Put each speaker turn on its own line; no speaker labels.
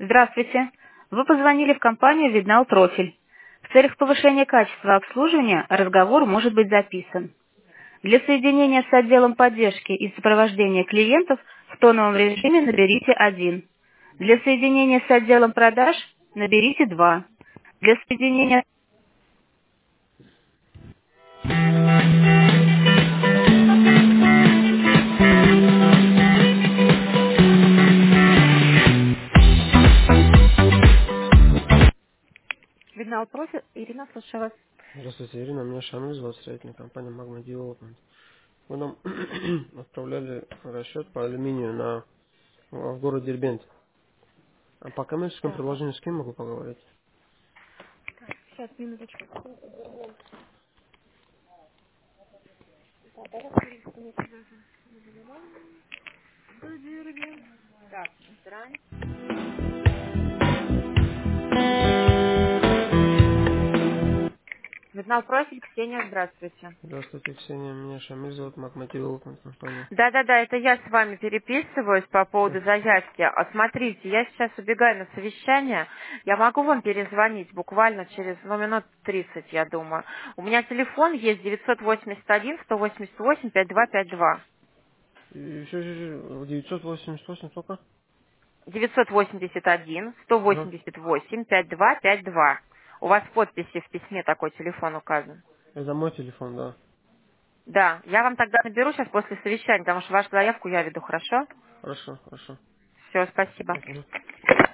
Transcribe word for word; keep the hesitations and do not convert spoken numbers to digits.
Здравствуйте. Вы позвонили в компанию «Виднал Профиль». В целях повышения качества обслуживания разговор может быть записан. Для соединения с отделом поддержки и сопровождения клиентов в тоновом режиме наберите один. Для соединения с отделом продаж наберите два. Для соединения... «Виднал Профиль», Ирина, слушаю вас.
Здравствуйте, Ирина. Меня Шамиль зовут, строительная компания Magma Development. Вы нам отправляли расчет по алюминию на, в город Дербент. А по коммерческому
Так,
предложению с кем могу поговорить?
сейчас, минуточку. Так, здравствуйте. «Виднал Профиль», Ксения, здравствуйте.
Здравствуйте, Ксения. Меня Шамиль зовут, Magma Development компания.
Да-да-да, это я с вами переписываюсь по
Э,
поводу заявки. А смотрите, я сейчас убегаю на совещание. Я могу вам перезвонить буквально через, ну, минут тридцать, я думаю. У меня телефон есть девятьсот восемьдесят один сто восемьдесят восемь пятьдесят два пятьдесят два.
и Еще, еще, девятьсот восемьдесят восемь сколько?
девятьсот восемьдесят один сто
Ага.
восемьдесят восемь пятьдесят два пятьдесят два. У вас в подписи в письме такой телефон указан.
Это мой телефон, да.
Да, я вам тогда наберу сейчас после совещания, потому что вашу заявку я веду, хорошо?
Хорошо, хорошо.
Все, спасибо.
Мгм.